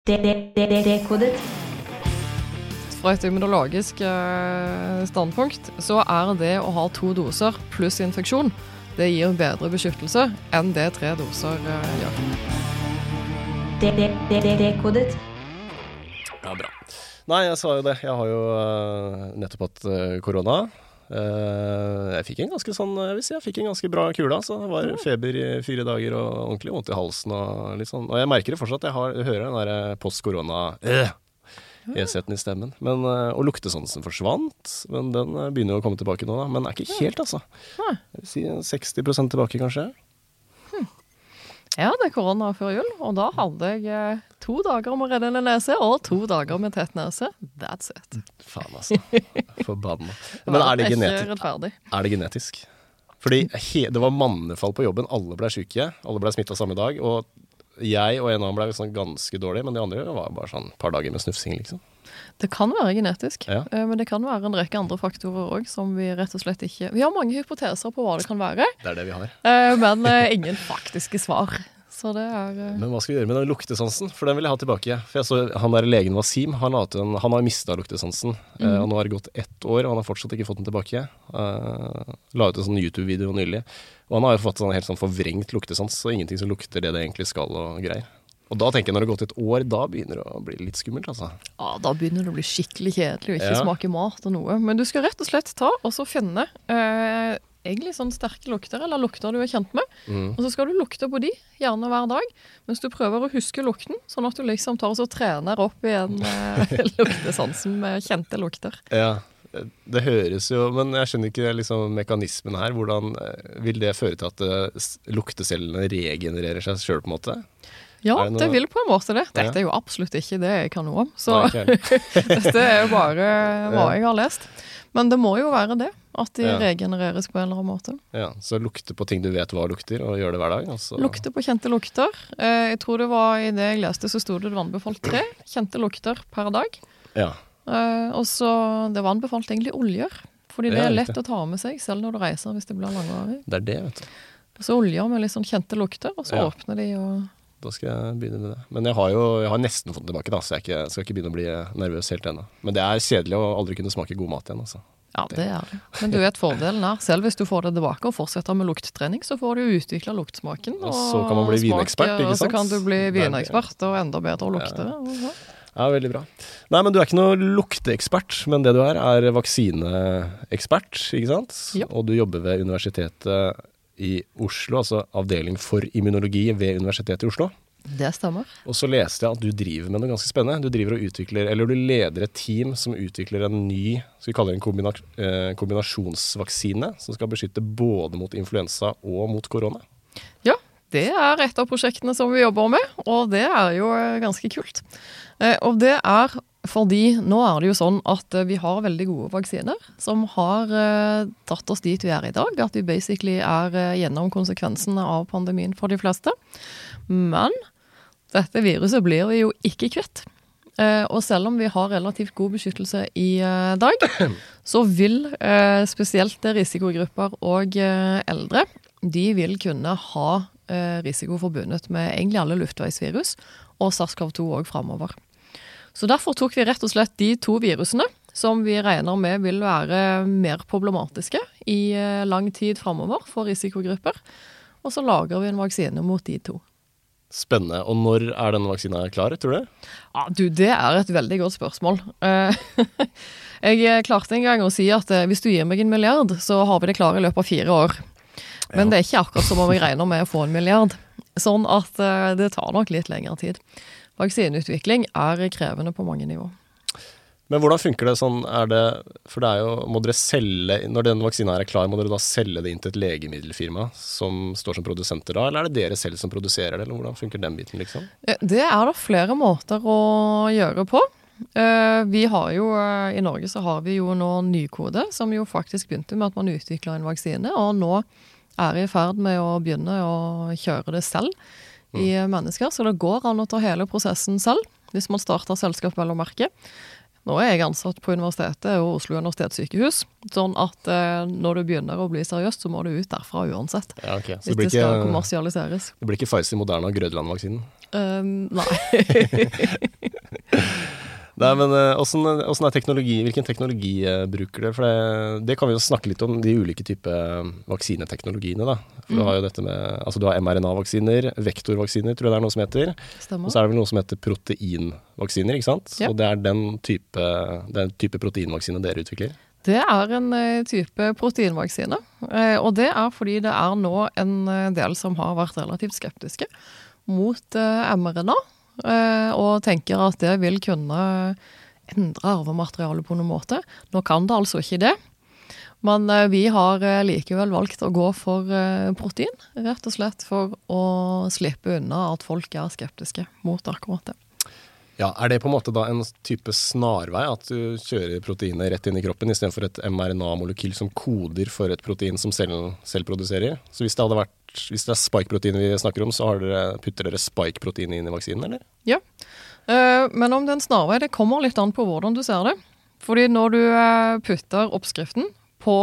Dekodet. Fra et immunologisk standpunkt så det å ha 2 doser pluss infeksjon, det gir bedre beskyttelse enn det 3 doser gjør. Dekodet. Ja, bra. Nei, jeg sa jo det. Jeg har jo nettopp hatt korona. Jeg fikk en ganske jeg fikk en ganske bra kula, så det var feber i 4 dager og ordentlig vondt i halsen og litt sånn. Og jeg merker det fortsatt, jeg hører den der post-korona eseten i stemmen. Men, og luktesansen forsvant, men den begynner jo å komme tilbake nå da. Men ikke helt, altså. Jeg vil si 60% tilbake, kanskje. Jeg hadde korona før jul, og da hadde jeg 2 dager med reddende nese og 2 dager med tett nese. That's it. Faen, altså. Forbanna. Men det genetisk? Fordi det var mannefall på jobben, alle ble syke, alle ble smittet samme dag, og jeg og en annen ble sånn ganske dårlig, men de andre var bare sånn et par dager med snufsing, liksom. Det kan være genetisk, ja. Men det kan være en rekke andre faktorer også, som vi rett og slett ikke... Vi har mange hypoteser på hva det kan være. Det det vi har. Men ingen faktiske svar. Så det Men hva skal vi gjøre med den luktesansen? For den vil jeg ha tilbake. For jeg så han der legen Wasim, han har mistet luktesansen. Og nå har det gått 1 år, og han har fortsatt ikke fått den tilbake. La ut en sånn YouTube-video nylig. Og han har jo fått en helt sånn forvrengt luktesans, så ingenting som lukter det egentlig skal og greier. Og da tenker jeg, når det har gått 1 år, da begynner det å bli litt skummelt, altså. Ja, da begynner det å bli skikkelig kjedelig og ikke smake mat og noe. Men du skal rett og slett ta og så finne egentlig sånn sterke lukter, eller lukter du kjent med. Og så skal du lukte på de, gjerne hver dag, mens du prøver å huske lukten, sånn at du liksom tar og så trener opp igjen luktesansen med kjente lukter. Ja, det høres jo, men jeg skjønner ikke liksom mekanismen her. Hvordan vil det føre til at luktecellene regenererer seg selv på en måte? Ja, det vil på en måte det. Dette jo absolutt ikke det jeg kan noe om. Så dette jo bare hva jeg har lest. Men det må jo være det, at de regenereres på en eller annen måte. Ja, så lukte på ting du vet hva lukter, og gjør det hver dag. Altså. Lukte på kjente lukter. Jeg tror det var i det jeg leste, så stod det anbefalt 3 kjente lukter per dag. Ja. Og så det var anbefalt egentlig oljer, fordi det lett å ta med seg, selv når du reiser, hvis det blir langvarig. Det det, vet du. Så oljer med litt sånn kjente lukter, og så åpner de og... Da skal jeg begynne med det. Men jeg har nesten fått den tilbake da, så jeg skal ikke begynne å bli nervøs helt ennå. Men det kjedelig å aldri kunne smake god mat igjen, altså. Ja, det det. Men du vet fordelen selv hvis du får det tilbake og fortsetter med lukttrening, så får du utviklet luktsmaken. Og så kan man bli vinekspert, ikke sant? Og så kan du bli vinekspert og enda bedre å lukte. Ja, veldig bra. Nei, men du ikke noe lukteekspert, men det du er vaksineekspert, ikke sant? Ja. Og du jobber ved universitetet i Oslo, altså avdeling for immunologi ved Universitetet i Oslo. Det stemmer. Og så leste jeg at du driver med noe ganske spennende. Du driver og utvikler, eller du leder et team som utvikler en ny, skal vi kalle det en kombinasjonsvaksine, som skal beskytte både mot influensa og mot korona. Ja, det et av prosjektene som vi jobber med, og det jo ganske kult. Og det fordi nå det jo sånn at vi har veldig gode vaksiner som har tatt oss dit vi i dag, at vi basically gjennom konsekvensene av pandemien for de fleste. Men dette viruset blir vi jo ikke kvitt. Og selv om vi har relativt god beskyttelse i dag, så vil spesielt risikogrupper og eldre, de vil kunne ha risiko forbundet med egentlig alle luftveisvirus og SARS-CoV-2 også fremover. Så derfor tok vi rett og slett de 2 virusene som vi regner med vil være mer problematiske i lang tid fremover for risikogrupper, og så lager vi en vaksine mot de 2. Spennende. Og når denne vaksinen klar, tror du? Ja, det et veldig godt spørsmål. Jeg klarte en gang å si at hvis du gir meg 1 milliard, så har vi det klare i løpet av 4 år. Men det ikke akkurat som om jeg regner med å få 1 milliard. Sånn at det tar nok litt lengre tid. Vaksineutvikling krevende på mange nivå. Men hvordan funker det sånn? For det jo, må dere selge, når denne vaksinen klar, må dere da selge det inn til et legemiddelfirma som står som produsenter da, eller det dere selv som produserer det, eller hvordan funker den biten liksom? Det det flere måter å gjøre på. Vi har jo, i Norge så har vi jo nå Nykode, som jo faktisk begynte med at man utvikler en vaksine, og nå i ferd med å begynne å kjøre det selv i mennesker, så det går an å ta hele prosessen selv, hvis man starter selskap eller merke. Nå jeg ansatt på universitetet og Oslo universitetssykehus, sånn at når du begynner å bli seriøst, så må du ut derfra uansett. Ja, okay. Hvis det skal kommersialiseres. Det blir ikke Pfizer, Moderna og Grønland-vaksinen? Nei. Nei, men hvordan er teknologi, hvilken teknologi bruker det? For det kan vi jo snakke litt om, de ulike typer vaksineteknologiene da. For du har jo dette med, altså du har mRNA-vaksiner, vektorvaksiner tror jeg det er noe som heter. Stemmer. Og så er det vel noe som heter proteinvaksiner, ikke sant? Ja. Og det er den type proteinvaksine dere utvikler? Det er en type proteinvaksine, og det er fordi det er nå en del som har vært relativt skeptiske mot mRNA, og tenker at det vil kunne endre arvematerialet på noen måte. Nå kan det altså ikke det, men vi har likevel valgt å gå for protein, rett og slett for å slippe unna at folk er skeptiske mot akkurat det. Ja, er det på en måte da en type snarvei at du kjører proteinet rett inn i kroppen i stedet for et mRNA-molekyl som koder for et protein som cellen selv produserer? Så hvis det er spike-protein vi snakker om, så putter dere spike-protein inn i vaksinen, eller? Ja, men om det er en snarvei, det kommer litt an på hvordan du ser det. Fordi når du putter oppskriften på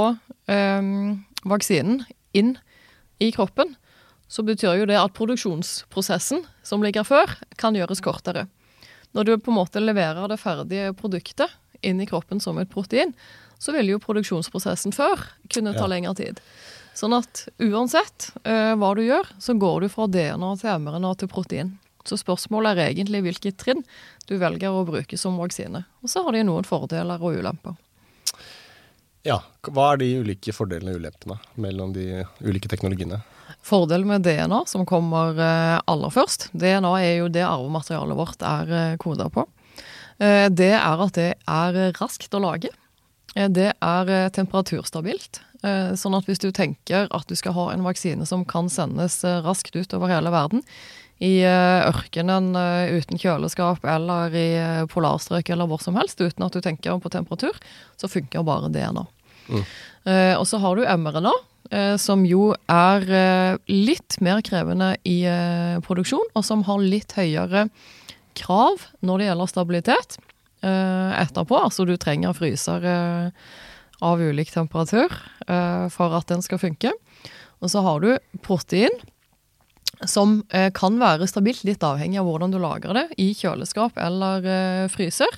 vaksinen inn i kroppen, så betyr jo det at produksjonsprosessen som ligger før kan gjøres kortere. Når du på en måte leverer det ferdige produktet inn i kroppen som et protein, så vil jo produksjonsprosessen før kunne ta lengre tid. Sånn at uansett hva du gjør, så går du fra DNA til mRNA til protein. Så spørsmålet er egentlig hvilket trinn du velger å bruke som vaksine. Og så har de noen fordeler og ulemper. Ja, hva er de ulike fordelene og ulempene mellom de ulike teknologiene? Fordelen med DNA, som kommer aller først, DNA er jo det arvematerialet vårt er kodet på. Det er at det er raskt å lage. Det er temperaturstabilt. Sånn at hvis du tenker at du skal ha en vaksine som kan sendes raskt ut over hele verden, i ørkenen uten kjøleskap eller i polarstrøk eller hvor som helst, uten at du tenker på temperatur, så funker bare DNA. Og så har du mRNA, som jo er litt mer krevende i produksjon, og som har litt høyere krav når det gjelder stabilitet etterpå. Altså du trenger fryser av ulik temperatur for at den skal funke. Og så har du protein, som kan være stabilt, litt avhengig av hvordan du lager det, i kjøleskap eller fryser.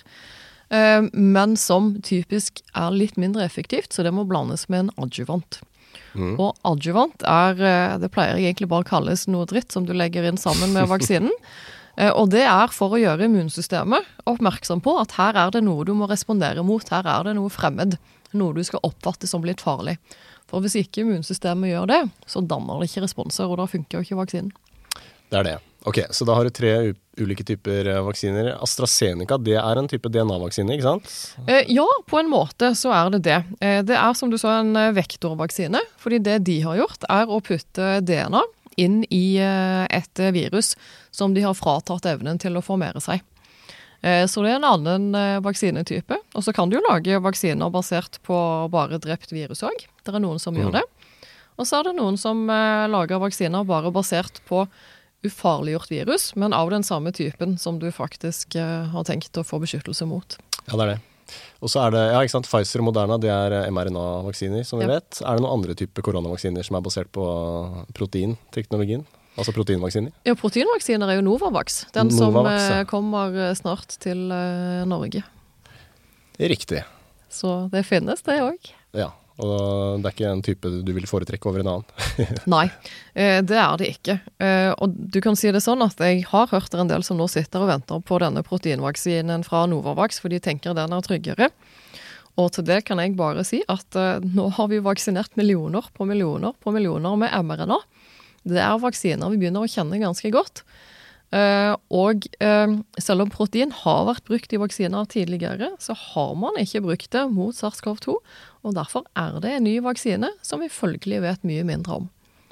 Men som typisk er litt mindre effektivt, så det må blandes med en adjuvant. Og adjuvant det pleier egentlig bare å kalles noe dritt som du legger inn sammen med vaksinen. Og det er for å gjøre immunsystemet oppmerksom på at her er det noe du må respondere mot, her er det noe fremmed, noe du skal oppfatte som litt farlig. For hvis ikke immunsystemet gjør det, så danner det ikke responser, og da funker jo ikke vaksinen. Det er det. Ok, så da har du 3 ulike typer vaksiner. AstraZeneca, det er en type DNA-vaksine, ikke sant? Ja, på en måte så er det det. Det er som du sa en vektorvaksine, fordi det de har gjort er å putte DNA inn i et virus som de har fratatt evnen til å formere seg. Så det er en annen vaksinetype. Og så kan du jo lage vaksiner basert på bare drept virus også. Det er noen som gjør det. Og så er det noen som lager vaksiner bare basert på ufarliggjort virus, men av den samme typen som du faktisk har tenkt å få beskyttelse mot. Ja, det er det. Og så er det, ja, ikke sant, Pfizer og Moderna, det er mRNA-vaksiner, som vi vet. Er det noen andre typer koronavaksiner som er basert på proteinteknologien? Altså proteinvaksiner? Ja, proteinvaksiner er jo Novavax. Den Novavax, som kommer snart til Norge. Riktig. Så det finnes det også. Ja, og det er ikke en type du vil foretrekke over en annen? Nei, det er det ikke. Og du kan si det sånn at jeg har hørt en del som nå sitter og venter på denne proteinvaksinen fra Novavax, for de tenker den er tryggere. Og til det kan jeg bare si at nå har vi vaksinert millioner på millioner på millioner med mRNA. Det er vaksiner vi begynner å kjenne ganske godt. Og selv om protein har vært brukt i vaksiner tidligere, så har man ikke brukt det mot SARS-CoV-2, og derfor er det en ny vaksine som vi følgelig vet mye mindre om.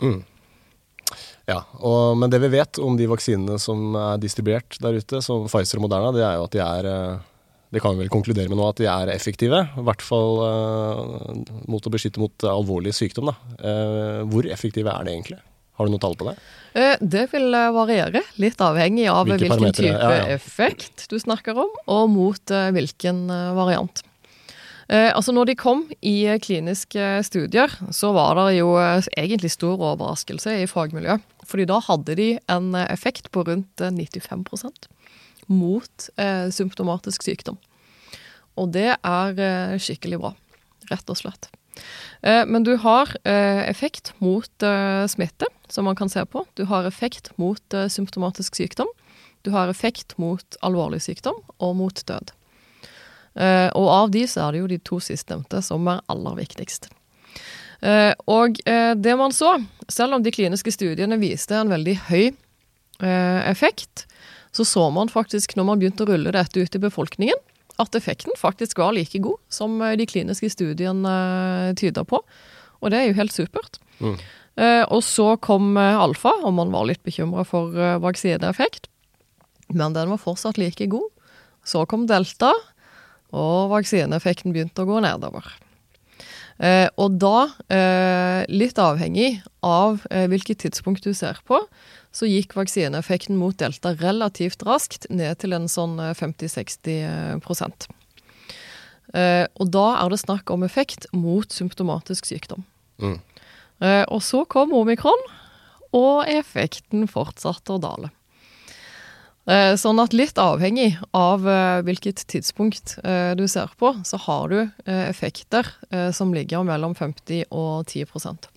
Ja, men det vi vet om de vaksinene som er distribuert der ute, som Pfizer og Moderna, det er jo at det kan vi vel konkludere med nå, at de er effektive, i hvert fall mot å beskytte mot alvorlig sykdom. Hvor effektive er det egentlig? Har du noe tall på det? Det vil variere, litt avhengig av hvilken type effekt du snakker om, og mot hvilken variant. Altså når de kom i kliniske studier, så var det jo egentlig stor overraskelse i fagmiljøet. Fordi da hadde de en effekt på rundt 95% mot symptomatisk sykdom. Og det skikkelig bra, rett og slett. Men du har effekt mot smitte, som man kan se på. Du har effekt mot symptomatisk sykdom. Du har effekt mot alvorlig sykdom og mot død. Og av de så det jo de 2 sistnevnte som aller viktigst. Og det man så, selv om de kliniske studiene viste en veldig høy effekt, så man faktisk når man begynte å rulle dette ut i befolkningen, at effekten faktisk var like god som de kliniske studiene tyder på. Og det jo helt supert. Og så kom alfa, og man var litt bekymret for vaksineeffekt, men den var fortsatt like god. Så kom delta, og vaksineeffekten begynte å gå nedover. Og da, litt avhengig av hvilket tidspunkt du ser på, så gikk vaksineeffekten mot delta relativt raskt ned til en sånn 50-60%. Og da det snakk om effekt mot symptomatisk sykdom. Og så kom omikron, og effekten fortsatte å dale. Sånn at litt avhengig av hvilket tidspunkt du ser på, så har du effekter som ligger mellom 50 og 10%.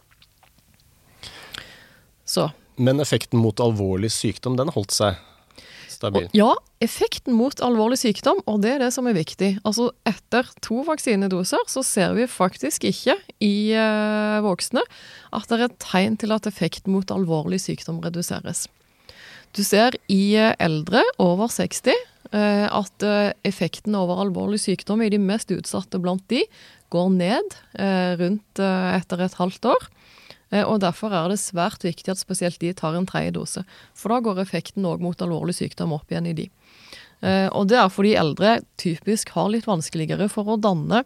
Så. Men effekten mot alvorlig sykdom, den holdt seg stabil? Ja, effekten mot alvorlig sykdom, og det det som viktig. Altså etter 2 vaksinedoser så ser vi faktisk ikke i voksne at det et tegn til at effekten mot alvorlig sykdom reduseres. Du ser i eldre over 60 at effekten over alvorlig sykdom i de mest utsatte blant de går ned rundt etter et halvt år. Og derfor det svært viktig at spesielt de tar en 3. dose. For da går effekten også mot alvorlig sykdom opp igjen i de. Og det fordi eldre typisk har litt vanskeligere for å danne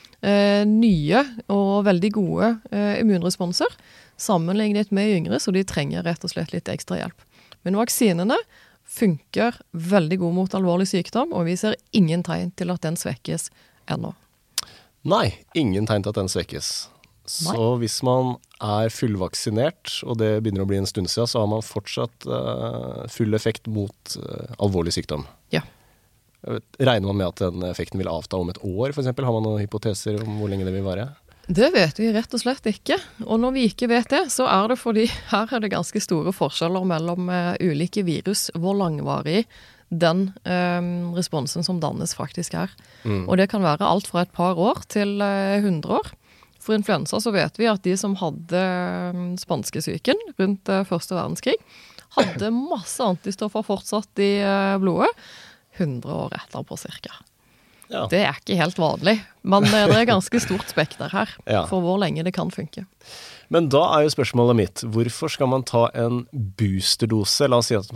nye og veldig gode immunresponser sammenlignet med yngre, så de trenger rett og slett litt ekstra hjelp. Men vaksinene funker veldig god mot alvorlig sykdom, og vi ser ingen tegn til at den svekkes ennå. Nei, ingen tegn til at den svekkes. Så hvis man fullvaksinert, og det begynner å bli en stund siden, så har man fortsatt full effekt mot alvorlig sykdom. Ja. Regner man med at den effekten vil avta om et år, for eksempel? Har man noen hypoteser om hvor lenge det vil vare? Det vet vi rett og slett ikke. Og når vi ikke vet det, så det fordi her det ganske store forskjeller mellom ulike virus, hvor langvarig den responsen som dannes faktisk Og det kan være alt fra et par år til 100 år. For influensa så vet vi at de som hadde spanskesyken rundt første verdenskrig, hadde masse antistoffer fortsatt i blodet 100 år etterpå cirka. Ja. Det ikke helt vanlig, men det ganske stort spekter her for hvor lenge det kan funke. Men da jo spørsmålet mitt, hvorfor skal man ta en boosterdose? La oss si at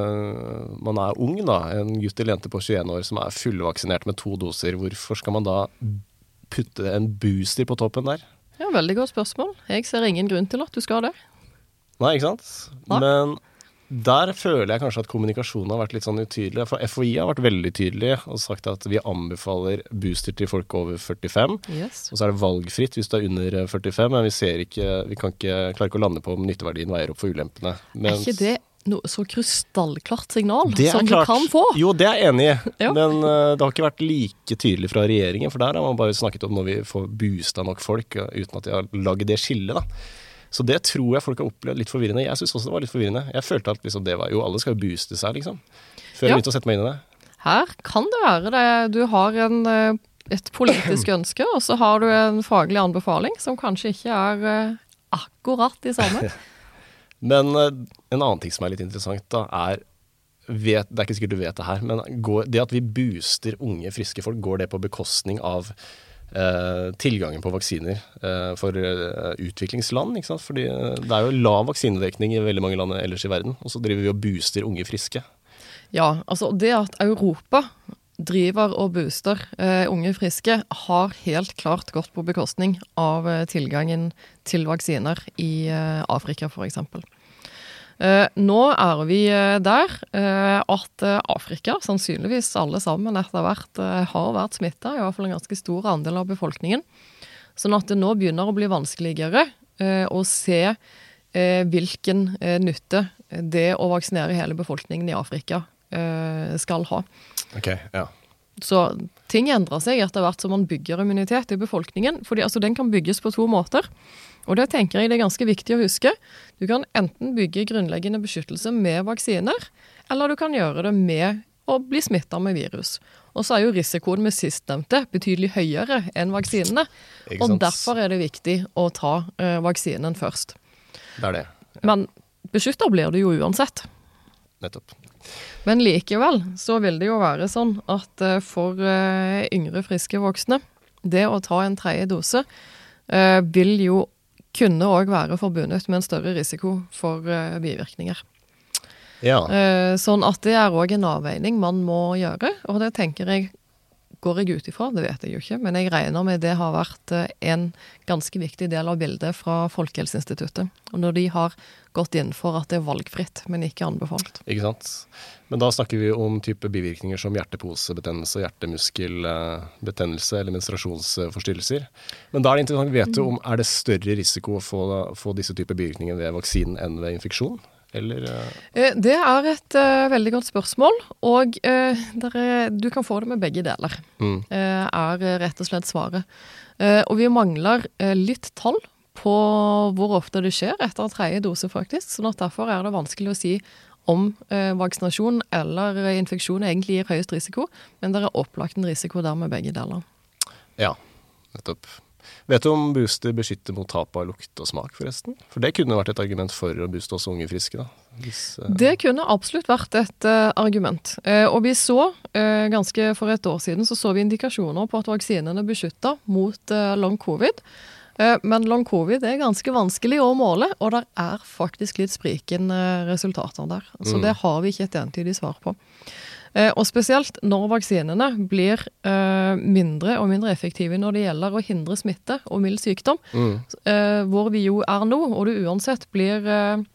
man ung da, en gutt eller jente på 21 år som fullvaksinert med 2 doser. Hvorfor skal man da putte en booster på toppen der? Ja, veldig godt spørsmål. Jeg ser ingen grunn til at du skal det. Nei, ikke sant? Nei. Men der føler jeg kanskje at kommunikasjonen har vært litt sånn utydelig. For FHI har vært veldig tydelig og sagt at vi anbefaler booster til folk over 45. Yes. Og så det valgfritt hvis du under 45, men vi kan ikke klare ikke å lande på om nytteverdien veier opp for ulempene. Ikke det noe så krystallklart signal som klart. Du kan få? Jo, det jeg enig i. Ja. Men det har ikke vært like tydelig fra regjeringen, for der har man bare snakket om når vi får boostet nok folk, uten at de har laget det skillet da. Så det tror jeg folk har opplevd litt forvirrende. Jeg synes også det var litt forvirrende. Jeg følte at liksom det var jo, alle skal jo booste seg liksom. Før jeg begynte å sette meg inn i det. Her kan det være det. Du har et politisk ønske, og så har du en faglig anbefaling, som kanskje ikke akkurat de samme. Men en annen ting som litt interessant da, det ikke sikkert du vet det her, men det at vi booster unge, friske folk, går det på bekostning av tilgangen på vaksiner for utviklingsland, ikke sant? Fordi det jo lav vaksinedekning i veldig mange land ellers i verden, og så driver vi og booster unge friske. Ja, altså det at Europa driver og booster unge friske har helt klart gått på bekostning av tilgangen til vaksiner i Afrika for eksempel. Nå vi der at Afrika, sannsynligvis alle sammen etter hvert, har vært smittet, i hvert fall en ganske stor andel av befolkningen. Sånn at det nå begynner å bli vanskeligere å se hvilken nytte det å vaksinere hele befolkningen i Afrika skal ha. Ok, ja. Så ting endrer seg etter hvert som man bygger immunitet i befolkningen, fordi altså, den kan bygges på 2 måter. Og det tenker jeg det ganske viktig å huske. Du kan enten bygge grunnleggende beskyttelse med vaksiner, eller du kan gjøre det med å bli smittet med virus. Og så jo risikoen med sistnevnte betydelig høyere enn vaksinene. Og derfor det viktig å ta vaksinen først. Det det. Ja. Men beskyttet blir det jo uansett. Nettopp. Men likevel så vil det jo være sånn at for yngre, friske voksne, det å ta en 3. dose vil jo kunne også være forbundet med en større risiko for bivirkninger. Ja. Sånn at det også en avveining man må gjøre, og det tenker jeg, går jeg ut ifra, det vet jeg jo ikke, men jeg regner med det har vært en ganske viktig del av bildet fra Folkehelseinstituttet, og når de har gått inn for at det valgfritt, men ikke anbefalt. Ikke sant? Men da snakker vi om type bivirkninger som hjerteposebetennelse, hjertemuskelbetennelse eller menstruasjonsforstyrrelser. Men da det interessant å vite om det større risiko å få disse typer bivirkninger ved vaksinen enn ved infeksjon? Eller? Det et veldig godt spørsmål, og du kan få det med begge deler, rett og slett svaret. Og vi mangler litt tall på hvor ofte det skjer etter 3. dose faktisk, sånn at derfor det vanskelig å si om vaksinasjon eller infeksjon egentlig gir høyest risiko, men det opplagt en risiko der med begge deler. Ja, nettopp. Vet du om booster beskytter mot tap av lukt og smak forresten? For det kunne vært et argument for å booste også unge friske da. Det kunne absolutt vært et argument. Og vi så, ganske for et år siden, så vi indikasjoner på at vaksinene beskytter mot long covid. Men long covid ganske vanskelig å måle, og det faktisk litt sprikende resultater der. Så det har vi ikke et entydig svar på. Og spesielt når vaksinene blir mindre og mindre effektive når det gjelder å hindre smitte og mild sykdom, hvor vi jo nå, og du uansett blir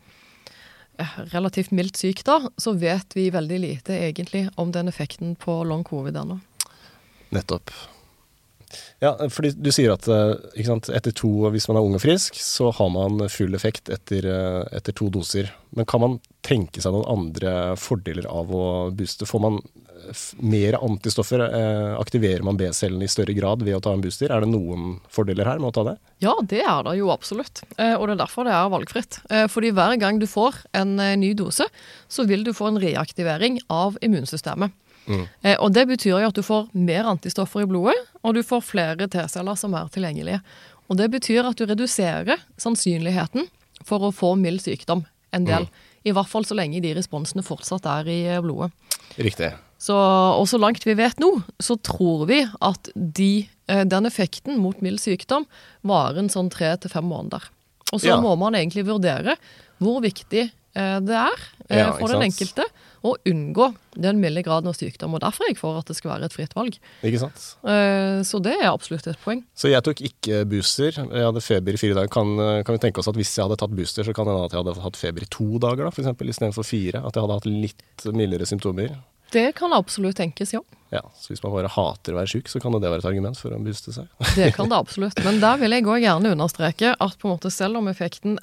relativt mildt syk da, så vet vi veldig lite egentlig om den effekten på long covid ennå. Nettopp. Ja, fordi du sier at ikke sant, etter 2, hvis man ung og frisk, så har man full effekt etter 2 doser. Men kan man tenke seg noen andre fordeler av å booste? Får man mer antistoffer? Aktiverer man B-cellene i større grad ved å ta en booster? Det noen fordeler her med å ta det? Ja, det det jo absolutt. Og det derfor det valgfritt. Fordi hver gang du får en ny dose, så vil du få en reaktivering av immunsystemet. Og det betyr jo at du får mer antistoffer i blodet, og du får flere T-celler som tilgjengelige. Og det betyr at du reduserer sannsynligheten for å få mild sykdom en del. I hvert fall så lenge de responsene fortsatt i blodet. Riktig. Og så langt vi vet nå, så tror vi at den effekten mot mild sykdom var en sånn 3 til 5 måneder. Og så må man egentlig vurdere hvor viktig det for den enkelte å unngå den milde graden av sykdom, og derfor jeg for at det skal være et fritt valg. Ikke sant? Så det absolutt et poeng. Så jeg tok ikke booster, jeg hadde feber i 4 dager. Kan vi tenke oss at hvis jeg hadde tatt booster, så kan det at jeg hadde hatt feber i 2 dager da, for eksempel, i stedet for 4, at jeg hadde hatt litt mildere symptomer? Det kan absolutt tenkes, ja. Ja, så hvis man bare hater å være syk, så kan det være et argument for å booste seg. Det kan det absolutt, men der vil jeg også gjerne understreke at på en måte selv om effekten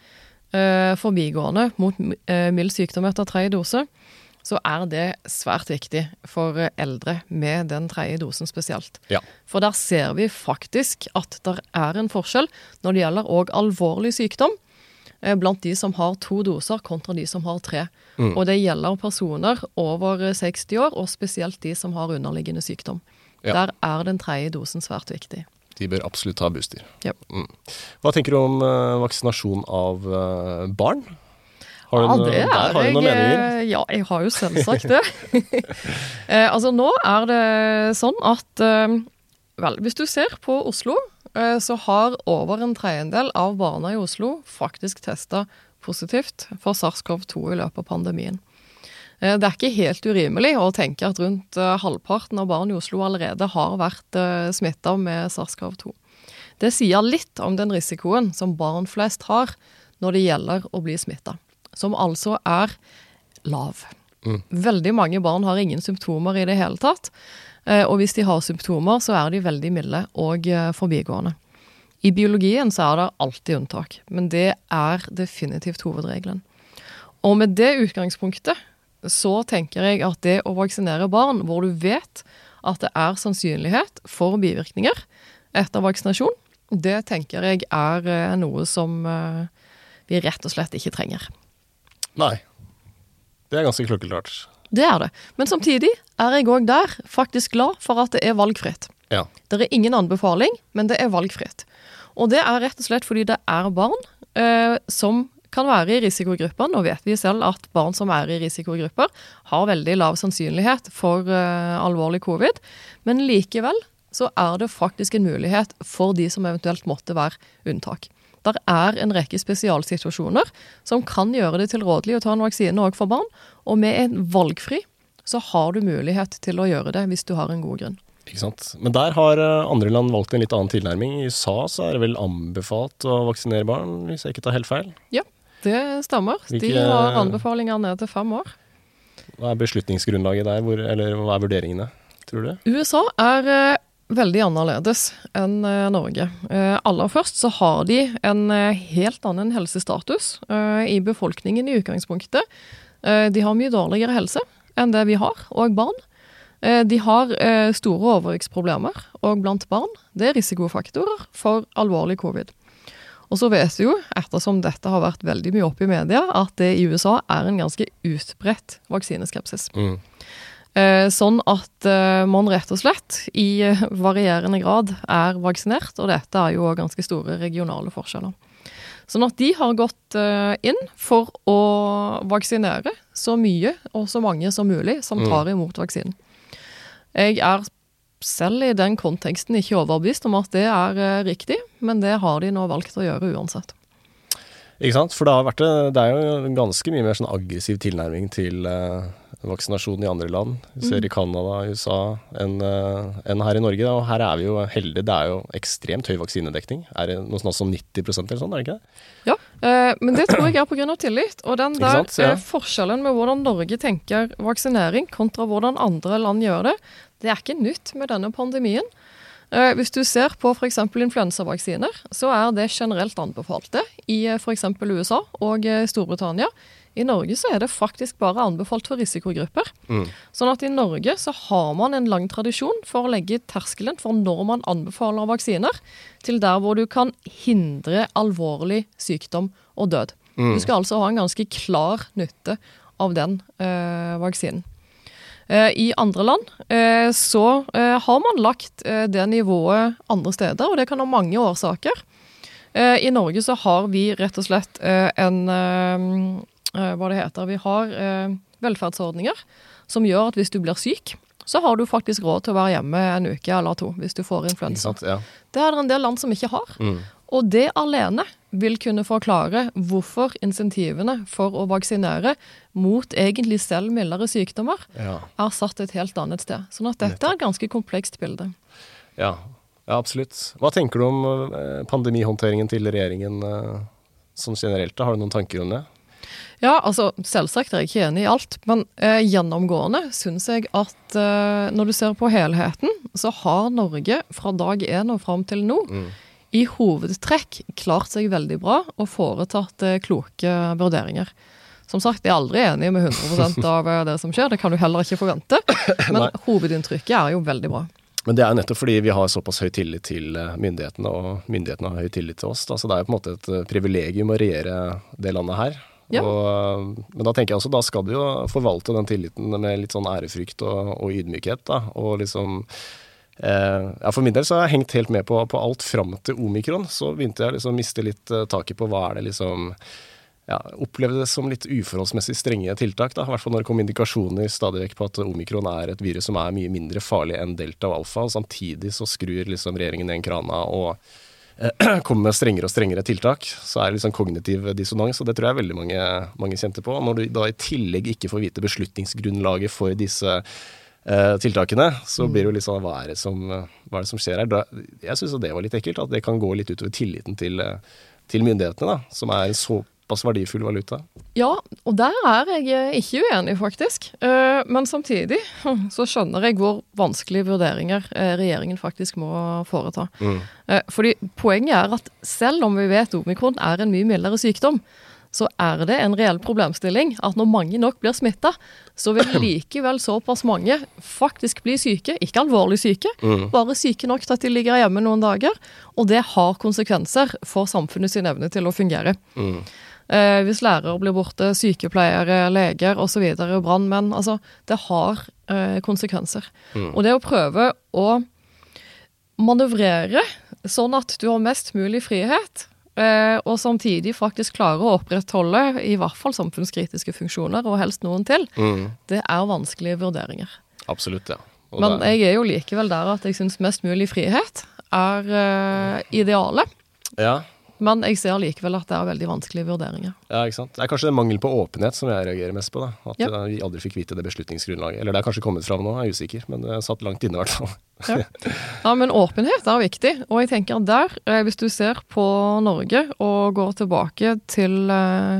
forbigående mot mild sykdom etter 3. dose, så det svært viktig for eldre med den 3. dosen spesielt. Ja. For der ser vi faktisk at det en forskjell når det gjelder også alvorlig sykdom blant de som har 2 doser kontra de som har 3. Og det gjelder personer over 60 år, og spesielt de som har underliggende sykdom. Ja. Der den 3. dosen svært viktig. De bør absolutt ha booster. Ja. Hva tenker du om vaksinasjon av barn? Har du noen meninger? Ja, jeg har jo selvsagt det. Altså nå det sånn at, hvis du ser på Oslo, så har over en 1/3 av barna i Oslo faktisk testet positivt for SARS-CoV-2 i løpet av pandemien. Det ikke helt urimelig å tenke at rundt halvparten av barn i Oslo allerede har vært smittet med SARS-CoV-2. Det sier litt om den risikoen som barn flest har når det gjelder å bli smittet. som altså er lav. Veldig mange barn har ingen symptomer i det hele tatt, og hvis de har symptomer så er de veldig milde og forbigående. I biologien så er det alltid unntak, men det er definitivt hovedregelen. Og med det utgangspunktet så tenker jeg at det å vaksinere barn, hvor du vet at det er sannsynlighet for bivirkninger etter vaksinasjon, det tenker jeg er noe som vi rett og slett ikke trenger. Nei, det er ganske klokkeklart. Det er det. Men samtidig er jeg også der faktisk glad for at det er valgfritt. Ja. Det er ingen anbefaling, men det er valgfritt. Og det er rett og slett fordi det er barn som kan være i risikogrupper. Nå vet vi selv at barn som er i risikogrupper har veldig lav sannsynlighet for alvorlig covid, men likevel så er det faktisk en mulighet for de som eventuelt måtte være unntak. Der er en rekke spesialsituasjoner som kan gjøre det tilrådelig å ta en vaksine også for barn, og med en valgfri så har du mulighet til å gjøre det hvis du har en god grunn. Ikke sant? Men der har andre land valgt en litt annen tilnærming. I USA så er det vel anbefalt å vaksinere barn, hvis jeg ikke tar helt feil? Ja, det stemmer. De har anbefalinger ned til 5 år. Hva er beslutningsgrunnlaget der, eller hva er vurderingene, tror du? USA er veldig annerledes enn Norge. Aller først så har de en helt annen helsestatus i befolkningen i utgangspunktet. De har mye dårligere helse enn det vi har, og barn. De har store overvektsproblemer, og blant barn, det er risikofaktorer for alvorlig covid. Og så vet vi jo, ettersom dette har vært veldig mye oppe i media, at det i USA er en ganske utbredt vaksineskepsis. Sånn at man rett og slett i varierende grad er vaksinert, og dette er jo ganske store regionale forskjeller. Sånn at de har gått inn for å vaksinere så mye og så mange som mulig som tar imot vaksinen. Jeg er selv i den konteksten ikke overbevist om at det er riktig, men det har de nå valgt å gjøre uansett. Ikke sant? For det er jo ganske mye mer sånn aggressiv tilnærming til vaksinasjon i andre land. Vi ser i Canada, USA, enn her i Norge. Og her er vi jo heldige. Det er jo ekstremt høy vaksinedekning. Er det noe sånn som 90% eller sånn, er det ikke det? Ja, men det tror jeg er på grunn av tillit. Og den der forskjellen med hvordan Norge tenker vaksinering kontra hvordan andre land gjør det, det er ikke nytt med denne pandemien. Hvis du ser på for eksempel influensavaksiner, så er det generelt anbefalte i for eksempel USA og Storbritannia. I Norge så er det faktisk bare anbefalt for risikogrupper. Sånn at i Norge så har man en lang tradisjon for å legge terskelen for når man anbefaler vaksiner, til der hvor du kan hindre alvorlig sykdom og død. Du skal altså ha en ganske klar nytte av den vaksinen. I andre land så har man lagt det nivået andre steder, og det kan ha mange årsaker. I Norge så har vi rett og slett vi har velferdsordninger som gjør at hvis du blir syk, så har du faktisk råd til å være hjemme en uke eller 2 hvis du får influensa. Det er det en del land som ikke har. Og det alene vil kunne forklare hvorfor insentivene for å vaksinere mot egentlig selv mildere sykdommer er satt et helt annet sted. Sånn at dette er et ganske komplekst bilde. Ja, absolutt. Hva tenker du om pandemihåndteringen til regjeringen sånn generelt? Har du noen tanker om det? Ja, altså selvsagt er jeg ikke enig i alt, men gjennomgående synes jeg at når du ser på helheten, så har Norge fra dag 1 og frem til nå i hovedtrekk klart seg veldig bra og foretatt kloke vurderinger. Som sagt, jeg er aldri enig med 100% av det som skjer, det kan du heller ikke forvente, men hovedinntrykket er jo veldig bra. Men det er jo nettopp fordi vi har såpass høy tillit til myndighetene, og myndighetene har høy tillit til oss. Da. Så det er jo på en måte et privilegium å regjere det landet her. Ja. Men da tenker jeg også, da skal du jo forvalte den tilliten med litt sånn ærefrykt og ydmykhet, da, og liksom for min del så har jeg hengt helt med på alt fram til omikron. Så begynte jeg liksom å miste litt taket på hva er det liksom opplevde det som litt uforholdsmessig strenge tiltak, da. I hvert fall når det kom indikasjoner stadig vekk på at omikron er et virus som er mye mindre farlig enn delta og alfa, og samtidig så skrur liksom regjeringen ned krana og kommer med strengere og strengere tiltak, så er det liksom kognitiv dissonans, og det tror jeg veldig mange kjente på. Når du da i tillegg ikke får vite beslutningsgrunnlaget for disse tiltakene, så blir det jo litt sånn, hva er det som skjer her? Jeg synes det var litt ekkelt, at det kan gå litt utover tilliten til myndighetene, da, som er så såpass verdifull valuta. Ja, og der jeg ikke uenig faktisk. Men samtidig så skjønner jeg hvor vanskelige vurderinger regjeringen faktisk må foreta. Fordi poenget at selv om vi vet omikron en mye mildere sykdom, så det en reell problemstilling at når mange nok blir smittet, så vil likevel såpass mange faktisk bli syke, ikke alvorlig syke, bare syke nok til at de ligger hjemme noen dager, og det har konsekvenser for samfunnet sin evne til å fungere. Hvis lærere blir borte, sykepleiere, leger og så videre, brandmenn, altså det har konsekvenser. Og det å prøve å manøvrere sånn at du har mest mulig frihet, og samtidig faktisk klare å opprettholde i hvert fall samfunnskritiske funksjoner, og helst noen til, det vanskelige vurderinger. Absolutt, ja. Og men jeg jo likevel der at jeg synes mest mulig frihet ideale. Ja. Men jeg ser likevel at det veldig vanskelige vurderinger. Ja, ikke sant? Det kanskje mangel på åpenhet som jeg reagerer mest på, da. At vi aldri fikk vite det beslutningsgrunnlaget. Eller det kanskje kommet fram nå, jeg usikker, men det satt langt inne i hvert fall. Ja, men åpenhet viktig. Og jeg tenker der, hvis du ser på Norge og går tilbake til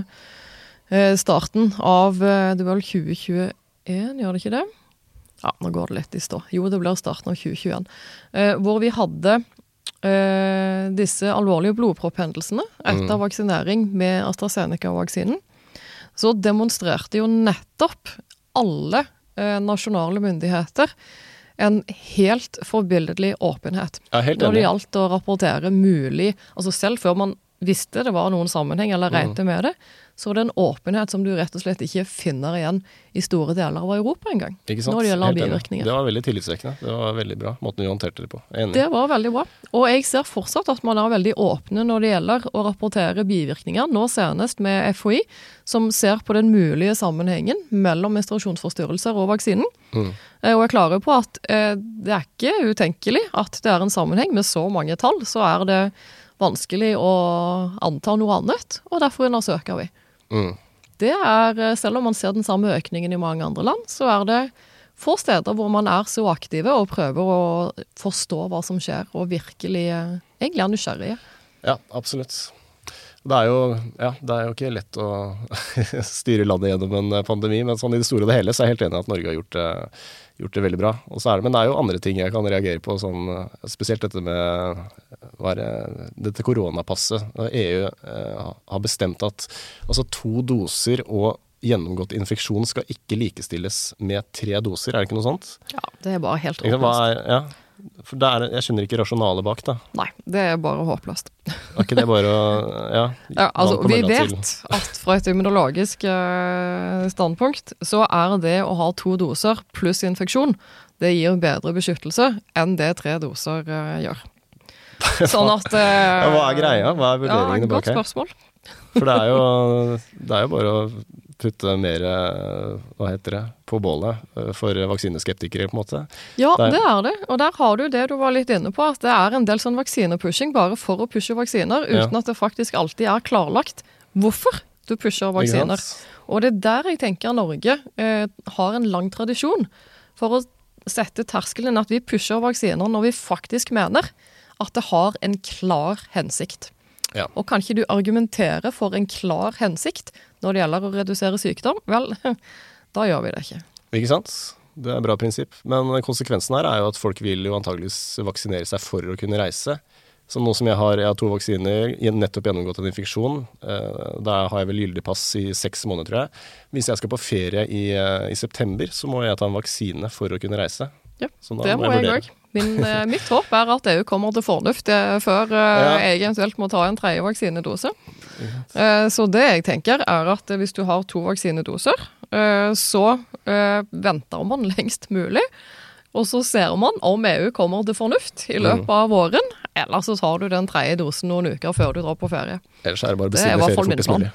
starten av, det var vel 2021, gjør det ikke det? Ja, nå går det litt i stå. Jo, det blir starten av 2021. Hvor vi hadde disse alvorlige blodpropphendelsene etter vaksinering med AstraZeneca-vaksinen, så demonstrerte jo nettopp alle nasjonale myndigheter en helt forbilledlig åpenhet. Når det gjaldt å rapportere mulig, altså selv før man visste det var noen sammenheng eller regnet med det, så det en åpenhet som du rett og slett ikke finner igjen i store deler av Europa en gang. Ikke sant? Når det gjelder bivirkninger. Det var veldig tillitsvekkende. Det var veldig bra, måten vi håndterte det på. Enig. Det var veldig bra. Og jeg ser fortsatt at man veldig åpne når det gjelder å rapportere bivirkninger, nå senest med FHI, som ser på den mulige sammenhengen mellom menstruasjonsforstyrrelser og vaksinen. Og jeg klarer på at det ikke utenkelig at det en sammenheng med så mange tall, så det vanskelig å anta noe annet, og derfor undersøker vi. Det selv om man ser den samme økningen i mange andre land, så det få steder hvor man så aktive og prøver å forstå hva som skjer, og virkelig egentlig nysgjerrige. Ja, absolutt. Det jo ikke lett å styre landet gjennom en pandemi, men sånn i det store og det hele så jeg helt enig at Norge har gjort det veldig bra. Og så men det jo andre ting jeg kan reagere på, sånn, spesielt dette med dette koronapasset. EU har bestemt at altså 2 doser og gjennomgått infeksjon skal ikke likestilles med 3 doser, det ikke noe sånt? Ja, det bare helt håpløst. For jeg skjønner ikke rasjonalet bak da. Nei, det bare håpløst. Ikke det bare å, altså, vi vet at fra et immunologisk standpunkt, så det å ha 2 doser pluss infeksjon, det gir bedre beskyttelse enn det 3 doser gjør. Sånn at... hva greia? Hva vurderingene bak her? Godt spørsmål. For det jo bare å putte mer, hva heter det, på bålet for vaksineskeptikere på en måte. Ja, det det. Og der har du det du var litt inne på, at det en del sånn vaksinepushing bare for å pushe vaksiner, uten at det faktisk alltid klarlagt hvorfor du pusher vaksiner. Og det der jeg tenker Norge har en lang tradisjon for å sette terskelen at vi pusher vaksiner når vi faktisk mener at det har en klar hensikt. Ja. Og kan ikke du argumentere for en klar hensikt når det gjelder å redusere sykdom? Vel, da gjør vi det ikke. Ikke sant? Det et bra prinsipp. Men konsekvensen her jo at folk vil jo antageligvis vaksinere seg for å kunne reise. Så nå som jeg har 2 vaksiner, nettopp gjennomgått en infeksjon, da har jeg vel gyldig pass i 6 måneder, tror jeg. Hvis jeg skal på ferie i september, så må jeg ta en vaksine for å kunne reise. Ja, det må jeg også. Mitt håp at EU kommer til fornuft før jeg eventuelt må ta en 3. vaksinedose. Så det jeg tenker at hvis du har 2 vaksinedoser, så venter man lengst mulig, og så ser man om EU kommer til fornuft i løpet av våren, eller så tar du den 3. dosen noen uker før du drar på ferie. Ellers det bare å bestille ferie fortest mulig.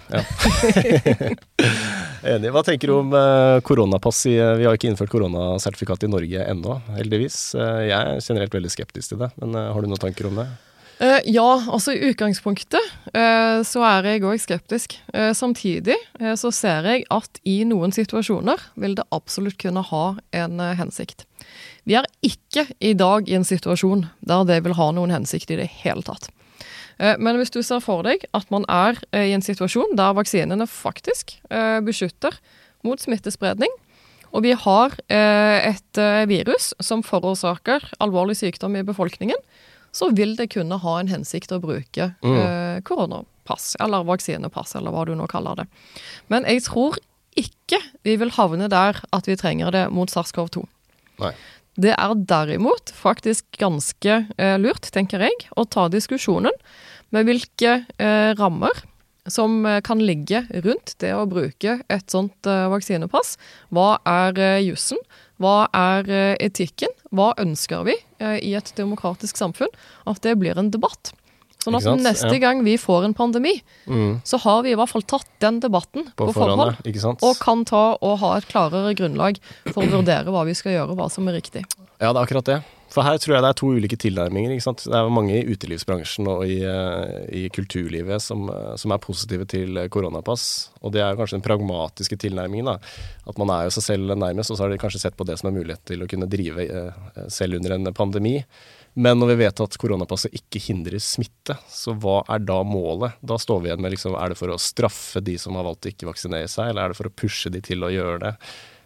Ja. Enig. Hva tenker du om koronapass? Vi har ikke innført koronasertifikat i Norge ennå, heldigvis. Jeg generelt veldig skeptisk til det, men har du noen tanker om det? Ja, altså i utgangspunktet så jeg også skeptisk. Samtidig så ser jeg at i noen situasjoner vil det absolutt kunne ha en hensikt. Vi ikke i dag i en situasjon der det vil ha noen hensikt i det hele tatt. Men hvis du ser for deg at man i en situasjon der vaksinene faktisk beskytter mot smittespredning, og vi har et virus som forårsaker alvorlig sykdom i befolkningen, så vil det kunne ha en hensikt å bruke koronapass, eller vaksinepass, eller hva du nå kaller det. Men jeg tror ikke vi vil havne der at vi trenger det mot SARS-CoV-2. Nei. Det derimot faktisk ganske lurt, tenker jeg, å ta diskusjonen med hvilke rammer som kan ligge rundt det å bruke et sånt vaksinepass. Hva jussen? Hva etikken? Hva ønsker vi i et demokratisk samfunn? At det blir en debatt. Sånn at neste gang vi får en pandemi, så har vi i hvert fall tatt den debatten på forhånd, og kan og ha et klarere grunnlag for å vurdere hva vi skal gjøre, hva som riktig. Ja, det akkurat det. For her tror jeg det to ulike tilnærminger, ikke sant? Det mange i utelivsbransjen og i kulturlivet som positive til koronapass, og det kanskje den pragmatiske tilnærmingen da. At man jo seg selv nærmest, og så har de kanskje sett på det som mulighet til å kunne drive selv under en pandemi. Men når vi vet at koronapasset ikke hindrer smitte, så hva da målet? Da står vi igjen med liksom, det for å straffe de som har valgt å ikke vaksinere seg, eller det for å pushe de til å gjøre det?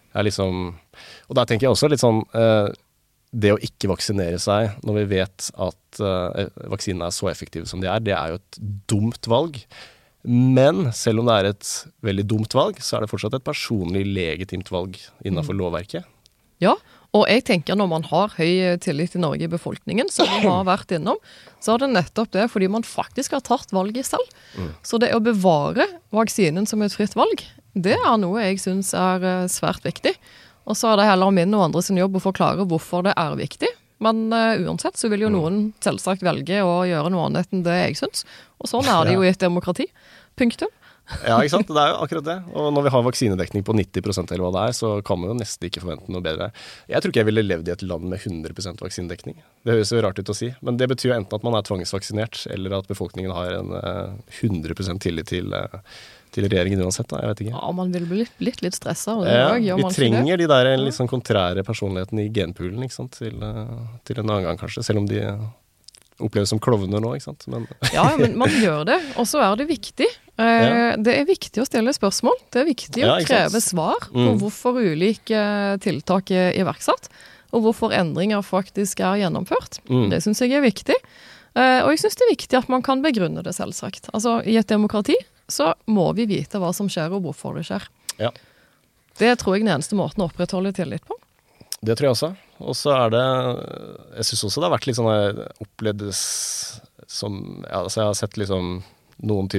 Og da tenker jeg også litt sånn, det å ikke vaksinere seg når vi vet at vaksinene så effektive som de det jo et dumt valg. Men selv om det et veldig dumt valg, så det fortsatt et personlig legitimt valg innenfor lovverket. Ja, og jeg tenker når man har høy tillit i Norge i befolkningen, som vi har vært innom, så det nettopp det fordi man faktisk har tatt valget selv. Så det å bevare vaksinen som et fritt valg, det noe jeg synes svært viktig. Og så det heller min og andre sin jobb å forklare hvorfor det viktig. Men uansett så vil jo noen selvsagt velge å gjøre noe annet enn det jeg synes. Og sånn det jo i et demokrati. Punktum. Ja, ikke sant? Det jo akkurat det. Og når vi har vaksinedekning på 90% eller hva det så kan man jo nesten ikke forvente noe bedre. Jeg tror ikke jeg ville levd i et land med 100% vaksinedekning. Det høres jo rart ut å si, men det betyr jo enten at man tvangsvaksinert, eller at befolkningen har en 100% tillit til regjeringen uansett, da. Jeg vet ikke. Ja, man vil bli litt stresset. Vi trenger de der litt sånn kontrære personligheten i genpoolen, ikke sant? Til en annen gang kanskje, selv om de oppleves som klovner nå, ikke sant? Men man gjør det, og så det viktig. Det viktig å stille spørsmål. Det viktig å kreve svar på hvorfor ulike tiltak iverksatt, og hvorfor endringer faktisk gjennomført. Det synes jeg viktig. Og jeg synes det viktig at man kan begrunne det selvsagt. Altså, i et demokrati så må vi vite hva som skjer og hvorfor det skjer. Ja. Det tror jeg den eneste måten å opprettholde tillit på. Det tror jeg også. Og så jeg synes også det har vært litt sånn opplevd som, jeg har sett liksom noen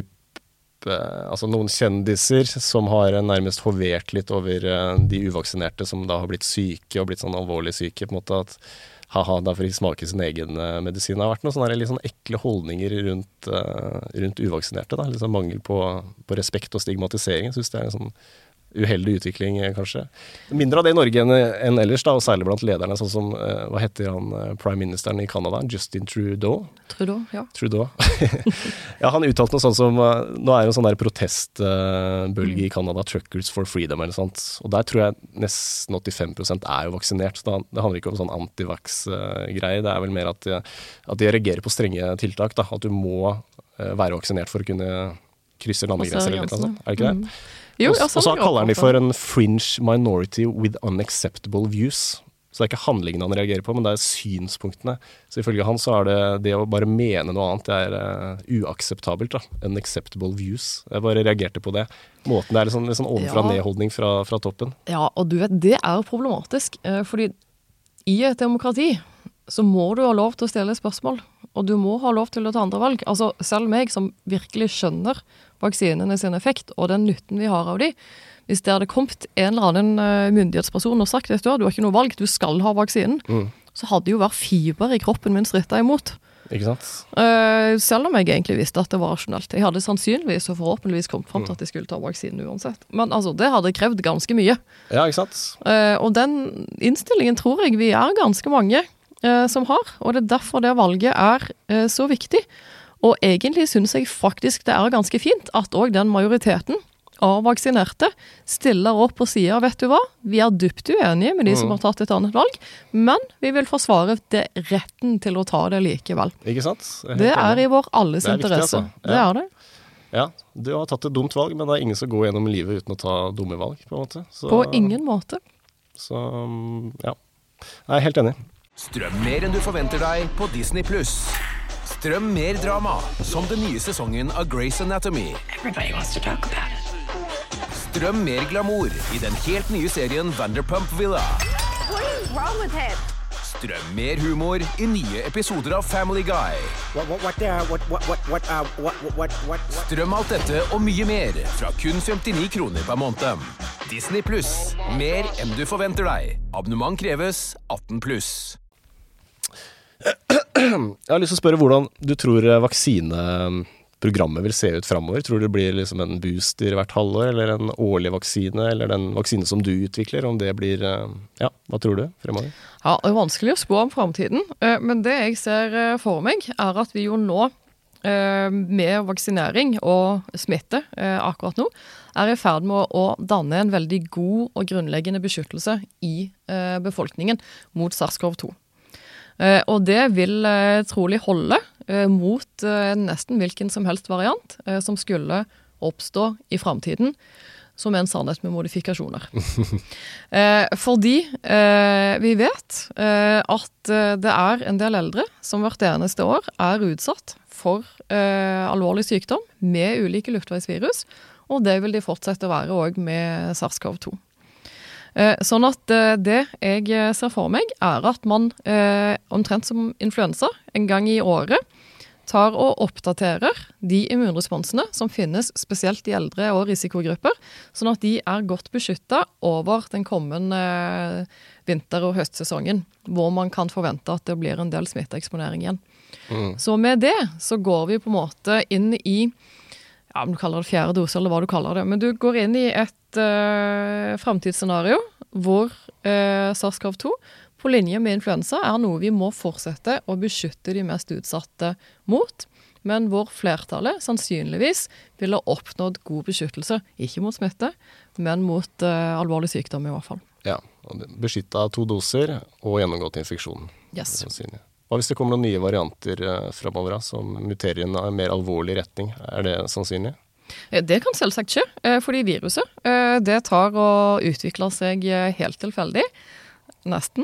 noen kjendiser som har nærmest hovert litt over de uvaksinerte som da har blitt syke og blitt sånn alvorlig syke, på en måte at da får de smake sin egen medisin. Det har vært noen sånne litt sånn ekle holdninger rundt uvaksinerte, da. Litt sånn mangel på respekt og stigmatisering. Jeg synes det en sånn uheldig utvikling, kanskje. Mindre av det i Norge enn ellers, da, og særlig blant lederne, sånn som, hva heter han, prime ministeren i Canada, Justin Trudeau? Trudeau. Ja, han uttalte noe sånn som, nå det en sånn der protestbølge i Canada, Truckers for Freedom, eller sånt, og der tror jeg nesten 85% jo vaksinert, så det handler ikke om sånn antivax-greie, det vel mer at de reagerer på strenge tiltak, da, at du må være vaksinert for å kunne krysse landegrenser eller litt, altså. Det ikke det? Og så kaller han de for en fringe minority with unacceptable views. Så det ikke handlingen han reagerer på, men det synspunktene. Så ifølge han så det å bare mene noe annet, uakseptabelt, da. Unacceptable views. Jeg bare reagerte på det. Måten litt sånn ovenfra nedholdning fra toppen. Ja, og du vet, det problematisk. Fordi i et demokrati så må du ha lov til å stille spørsmål. Og du må ha lov til å ta andre valg. Altså, selv meg som virkelig skjønner vaksinene sin effekt og den nytten vi har av de. Hvis det hadde kommet en eller annen myndighetsperson og sagt, vet du har ikke noe valg, du skal ha vaksinen, så hadde jo hver fiber i kroppen min strittet imot. Ikke sant? Selv om jeg egentlig visste at det var rasjonelt. Jeg hadde sannsynligvis og forhåpentligvis kommet frem til at jeg skulle ta vaksinen uansett. Men altså, det hadde krevd ganske mye. Ja, ikke sant? Og den innstillingen tror jeg vi ganske mange som har, og det derfor det valget så viktig. Og egentlig synes jeg faktisk det ganske fint at også den majoriteten av vaksinerte stiller opp og sier, vet du hva, vi er dypt uenige med de som har tatt et annet valg, men vi vil forsvare retten til å ta det likevel. Ikke sant? Det er i vår alles interesse. Altså. Det er det. Ja, du har tatt et dumt valg, men det er ingen som går gjennom livet uten å ta dumme valg, på en måte. Så, på ingen måte. Så, ja. Jeg er helt enig. Strøm mer enn du forventer deg på Disney+. Strøm mer drama, som den nye sesongen av Grey's Anatomy. Everybody wants to talk about it. Strøm mer glamour i den helt nye serien Vanderpump Villa. What is wrong with him? Strøm mer humor i nye episoder av Family Guy. Strøm alt dette og mye mer fra kun 59 kroner per måned. Disney+, mer enn du forventer deg. Abonnement kreves 18+. Jeg har lyst til å spørre hvordan du tror vaksineprogrammet vil se ut fremover. Tror du det blir liksom en booster hvert halvår, eller en årlig vaksine, eller den vaksine som du utvikler, om det blir, ja, hva tror du fremover? Ja, det er vanskelig å spå om fremtiden, men det jeg ser for meg er at vi jo nå, med vaksinering og smitte akkurat nå, er i ferd med å danne en veldig god og grunnleggende beskyttelse i befolkningen mot SARS-CoV-2. Og det vil trolig holde mot nesten hvilken som helst variant som skulle oppstå i fremtiden, som en sannhet med modifikasjoner. Fordi vi vet at det er en del eldre som hvert eneste år er utsatt for alvorlig sykdom med ulike luftveisvirus, og det vil de fortsette å være også med SARS-CoV-2. Sånn at det jeg ser for meg er at man omtrent som influensa en gang i året tar og oppdaterer de immunresponsene som finnes spesielt i eldre og risikogrupper, sånn at de er godt beskyttet over den kommende vinter- og høstsesongen, hvor man kan forvente at det blir en del smitteeksponering igjen. Så med det så går vi på en måte inn i, ja, om du kaller det fjerde dose eller hva du kaller det, men du går inn i et fremtidsscenario hvor SARS-CoV-2 på linje med influensa er noe vi må fortsette å beskytte de mest utsatte mot, men hvor flertallet sannsynligvis vil ha oppnådd god beskyttelse, ikke mot smitte, men mot alvorlig sykdom i hvert fall. Ja, beskyttet av 2 doser og gjennomgått infeksjon. Yes. Hva hvis det kommer noen nye varianter fremover som muterer i en mer alvorlig retning? Er det sannsynlig? Det kan selvsagt skje, fordi viruset, det tar og utvikler seg helt tilfeldig, nesten.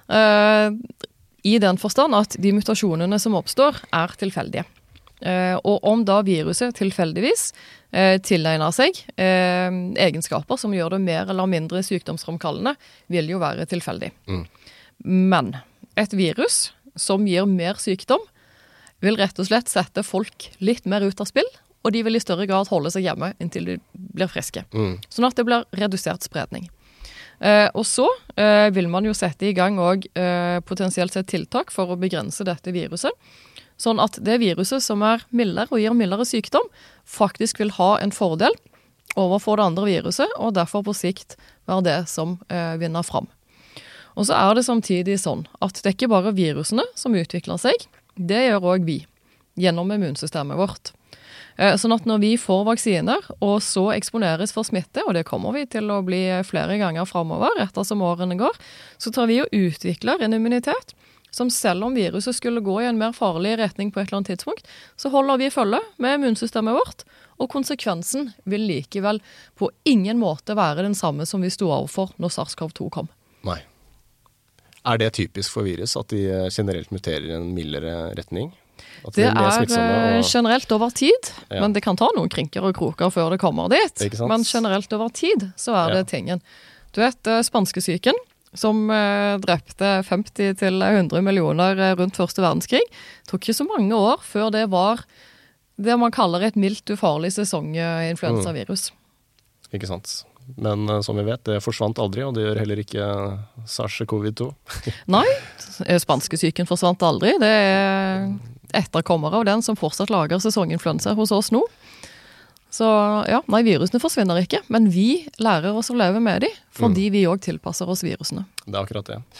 I den forstand at de mutasjonene som oppstår er tilfeldige. Og om da viruset tilfeldigvis tilegner seg egenskaper som gjør det mer eller mindre sykdomsfremkallende, vil jo være tilfeldig. Men et virus som gir mer sykdom, vil rett og slett sette folk litt mer ut av spill, og de vil i større grad holde seg hjemme inntil de blir friske. Sånn at det blir redusert spredning. Og så vil man jo sette i gang også, potensielt sett tiltak for å begrense dette viruset, sånn at det viruset som er mildere og gir mildere sykdom, faktisk vil ha en fordel overfor det andre viruset, og derfor på sikt være det som vinner fram. Og så er det samtidig sånn at det er ikke bare virusene som utvikler seg, det gjør også vi, gjennom immunsystemet vårt. Sånn at når vi får vaksiner, og så eksponeres for smitte, og det kommer vi til å bli flere ganger fremover, etter som årene går, så tar vi og utvikler en immunitet, som selv om viruset skulle gå i en mer farlig retning på et eller annet tidspunkt, så holder vi følge med immunsystemet vårt, og konsekvensen vil likevel på ingen måte være den samme som vi stod overfor når SARS-CoV-2 kom. Nei. Er det typisk for virus at de generelt muterer i en mildere retning? Det er generelt over tid, ja. Men det kan ta noen krinker og kroker før det kommer dit. Men generelt over tid så er det tingen. Du vet, spanskesyken, som drepte 50-100 millioner rundt første verdenskrig, tok ikke så mange år før det var det man kaller et mildt ufarlig sesonginfluensavirus. Ikke sant. Men som vi vet, det forsvant aldri, og det gjør heller ikke SARS-CoV-2. Nei, spanskesyken forsvant aldri. Det er etterkommere av den som fortsatt lager sesonginfluensa hos oss nå. Så ja, nei, virusene forsvinner ikke, men vi lærer oss å leve med dem, fordi vi også tilpasser oss virusene. Det er akkurat det.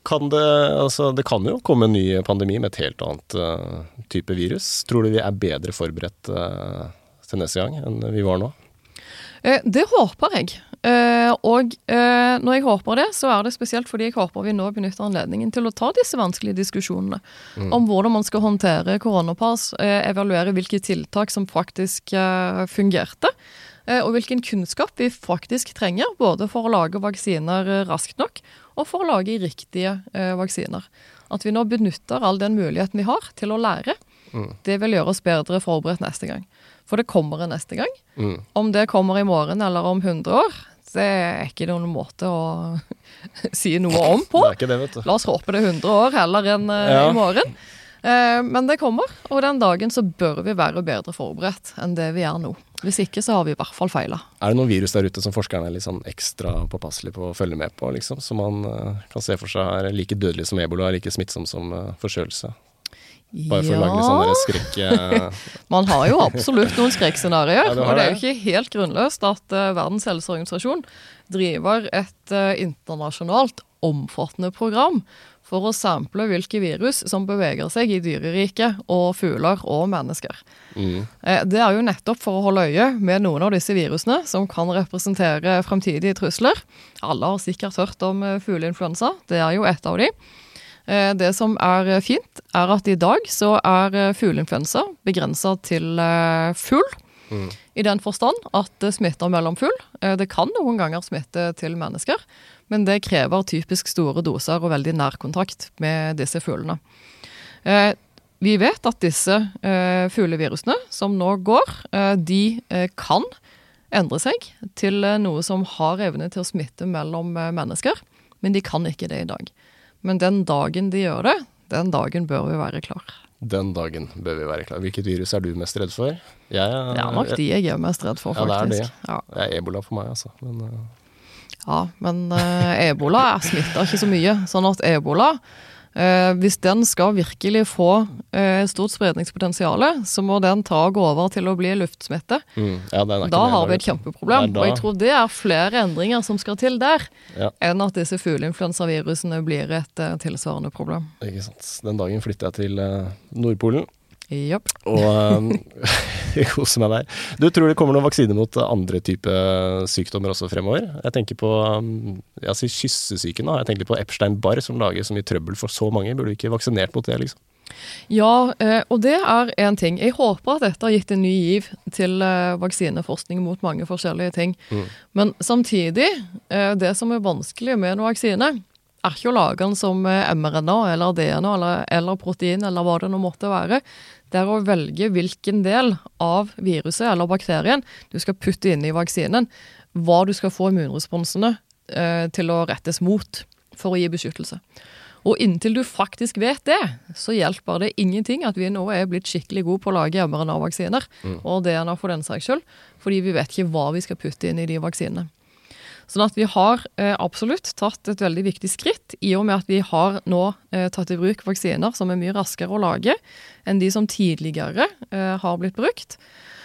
Det kan jo komme en ny pandemi med et helt annet type virus. Tror du vi er bedre forberedt til neste gang enn vi var nå? Det håper jeg. Og når jeg håper det, så det spesielt fordi jeg håper vi nå benytter anledningen til å ta disse vanskelige diskusjonene om hvordan man skal håndtere koronapass, evaluere hvilke tiltak som faktisk fungerte, og hvilken kunnskap vi faktisk trenger, både for å lage vaksiner raskt nok, og for å lage riktige vaksiner. At vi nå benytter all den muligheten vi har til å lære, det vil gjøre oss bedre forberedt neste gang. For det kommer en neste gang. Om det kommer i morgen eller om 100 år, det ikke noen måte å si noe om på. Det ikke det, vet du. La oss håpe det 100 år heller enn i morgen. Men det kommer, og den dagen så bør vi være bedre forberedt enn det vi nå. Hvis ikke så har vi i hvert fall feilet. Det noen virus der ute som forskerne litt sånn ekstra påpasselig på å følge med på, liksom, som man kan se for seg like dødelig som ebola, like smittsom som forkjølelse? Bare for å lage litt sånne skrekk... Man har jo absolutt noen skrekkscenarier, og det jo ikke helt grunnløst at Verdens helseorganisasjon driver et internasjonalt omfattende program for å sample hvilke virus som beveger seg i dyreriket og fugler og mennesker. Det jo nettopp for å holde øye med noen av disse virusene som kan representere fremtidige trusler. Alle har sikkert hørt om fugleinfluensa, det jo et av de. Det som fint at i dag så fugleinfluensa begrenset til fugl, i den forstand at det smitter mellom fugl. Det kan noen ganger smitte til mennesker, men det krever typisk store doser og veldig nær kontakt med disse fuglene. Vi vet at disse fuglevirusene som nå går, de kan endre seg til noe som har evne til å smitte mellom mennesker, men de kan ikke det i dag. Men den dagen de gjør det, den dagen bør vi være klar. Den dagen bør vi være klar. Hvilket virus du mest redd for? Det nok de jeg mest redd for, faktisk. Ja, det ebola for meg, altså. Men ebola smitter ikke så mye. Sånn at ebola, hvis den skal virkelig få stort spredningspotensiale, så må den gå over til å bli luftsmitte. Da har vi et kjempeproblem. Og jeg tror det flere endringer som skal til der, enn at disse fugleinfluensavirusene blir et tilsvarende problem. Ikke sant. Den dagen flytter jeg til Nordpolen. Yep. Og koser meg der. Du tror det kommer noen vaksiner mot andre type sykdommer også fremover? Jeg tenker på kyssesyken da. Jeg tenker på Epstein-Barr som lager så mye trøbbel for så mange. Burde du ikke vaksinert mot det, liksom? Ja, og det en ting. Jeg håper at dette har gitt en ny giv til vaksineforskning mot mange forskjellige ting. Men samtidig, det som vanskelig med en vaksine, ikke å lage den som mRNA eller DNA eller protein eller hva det nå måtte være. Det å velge hvilken del av viruset eller bakterien du skal putte inn i vaksinen, hva du skal få immunresponsene til å rettes mot for å gi beskyttelse. Og inntil du faktisk vet det, så hjelper det ingenting at vi nå blitt skikkelig gode på å lage mRNA-vaksiner, og DNA for den saks skyld, fordi vi vet ikke hva vi skal putte inn i de vaksinene. Sånn at vi har absolutt tatt et veldig viktig skritt i og med at vi har nå tatt i bruk vaksiner som mye raskere å lage enn de som tidligere har blitt brukt.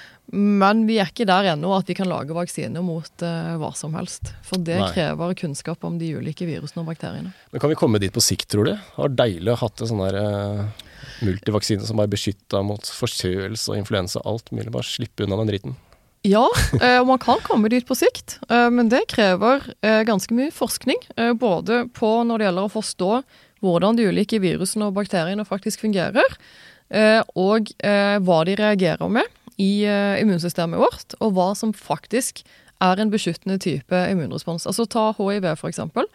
Men vi ikke der ennå at vi kan lage vaksiner mot hva som helst. For det krever kunnskap om de ulike virusene og bakteriene. Men kan vi komme dit på sikt, tror du? Det var deilig å ha hatt en sånn der multivaksine som bare beskyttet mot forkjølelse og influensa og alt mulig. Bare slippe unna den dritten. Ja, og man kan komme dit på sikt, men det krever ganske mye forskning, både på når det gjelder å forstå hvordan de ulike virusene og bakteriene faktisk fungerer, og hva de reagerer med i immunsystemet vårt, og hva som faktisk en beskyttende type immunrespons. Altså ta HIV for eksempel,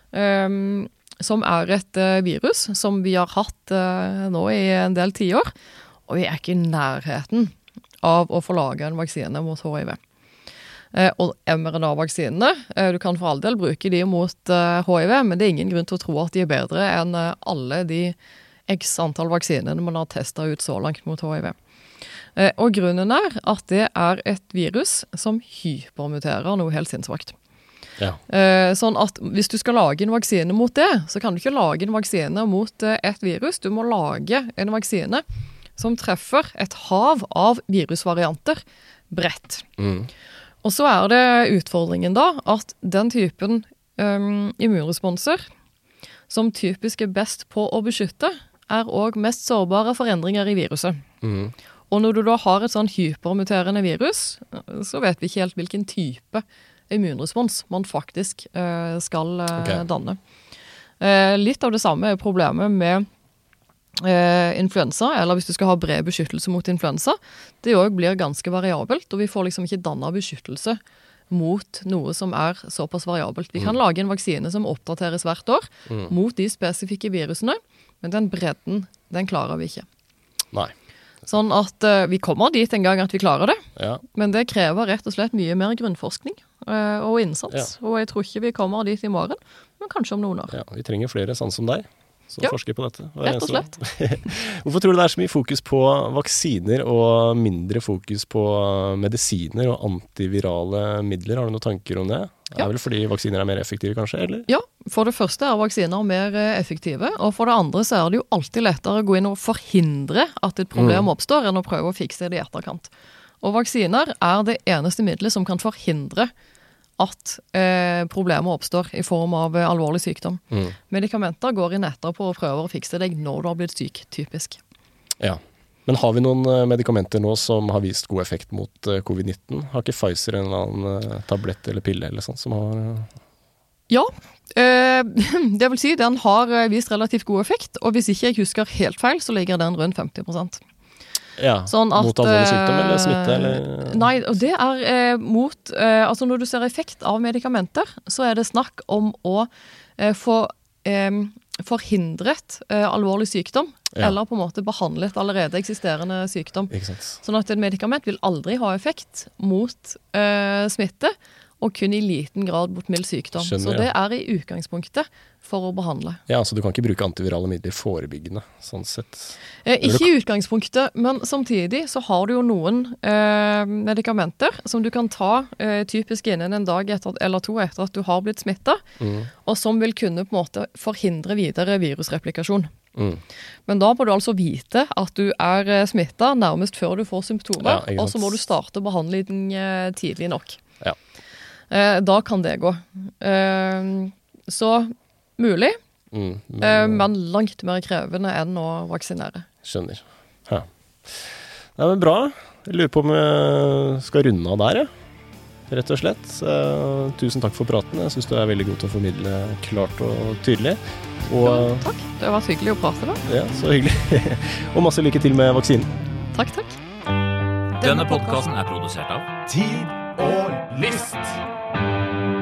som et virus som vi har hatt nå i en del tiår, og vi ikke i nærheten av å få lage en vaksine mot HIV. Og mRNA-vaksinene, du kan for all del bruke de mot HIV, men det ingen grunn til å tro at de bedre enn alle de x antall vaksinene man har testet ut så langt mot HIV. Og grunnen at det et virus som hypermuterer noe helt sinnsvakt. Ja. Sånn at hvis du skal lage en vaksine mot det, så kan du ikke lage en vaksine mot et virus. Du må lage en vaksine som treffer et hav av virusvarianter bredt. Og så det utfordringen da, at den typen immunresponser som typisk best på å beskytte, også mest sårbare for endringer i viruset. Og når du da har et sånn hypermuterende virus, så vet vi ikke helt hvilken type immunrespons man faktisk skal danne. Litt av det samme er problemet med influensa, eller hvis du skal ha bred beskyttelse mot influensa, det også blir ganske variabelt, og vi får liksom ikke dannet beskyttelse mot noe som er såpass variabelt. Vi kan lage en vaksine som oppdateres hvert år mot de spesifikke virusene, men den bredden, den klarer vi ikke. Nei. Sånn at vi kommer dit en gang at vi klarer det, Ja. men det krever rett og slett mye mer grunnforskning og innsats, og jeg tror ikke vi kommer dit i morgen, men kanskje om noen år. Ja, vi trenger flere sånn som deg, som forsker på dette. Rett og slett. Hvorfor tror du det er så mye fokus på vaksiner og mindre fokus på medisiner og antivirale midler? Har du noen tanker om det? Det vel fordi vaksiner er mer effektive kanskje, eller? Ja, for det første er vaksiner mer effektive, og for det andre så er det jo alltid lettere å gå inn og forhindre at et problem oppstår, enn å prøve å fikse det i etterkant. Og vaksiner er det eneste middelet som kan forhindre at problemer oppstår i form av alvorlig sykdom. Medikamenter går inn etterpå og prøver å fikse deg når du har blitt syk, typisk. Ja, men har vi noen medikamenter nå som har vist god effekt mot covid-19? Har ikke Pfizer en eller annen tablett eller pille eller sånt som har... Ja, det vil si den har vist relativt god effekt, og hvis ikke jeg husker helt feil, så ligger den rundt 50%. Ja, sånn at, mot alvorlig sykdom eller smitte? Eller? Nei, og det er mot, altså når du ser effekt av medikamenter, så er det snakk om å få forhindret alvorlig sykdom, eller på en måte behandlet allerede eksisterende sykdom. Sånn at et medikament vil aldri ha effekt mot smitte, og kun i liten grad mot mild sykdom. Skjønner, så det er i utgangspunktet for å behandle. Ja, så du kan ikke bruke antivirale midler forebyggende, sånn sett? Ikke i utgangspunktet, men samtidig så har du jo noen medikamenter som du kan ta typisk innen en dag eller to etter at du har blitt smittet, og som vil kunne på en måte forhindre videre virusreplikasjon. Men da må du altså vite at du er smittet nærmest før du får symptomer, og så må du starte behandlingen tidlig nok. Ja. Da kan det gå. Så mulig, men langt mer krevende enn å vaksinere. Skjønner. Ja. Nei, men bra. Jeg lurer på om jeg skal runde av der, rett og slett. Tusen takk for praten. Jeg synes du er veldig god til å formidle klart og tydelig. Og, takk. Det har vært hyggelig å prate da. Ja, så hyggelig. Og masse lykke til med vaksinen. Takk. Denne podcasten er produsert av Tid og Lyst.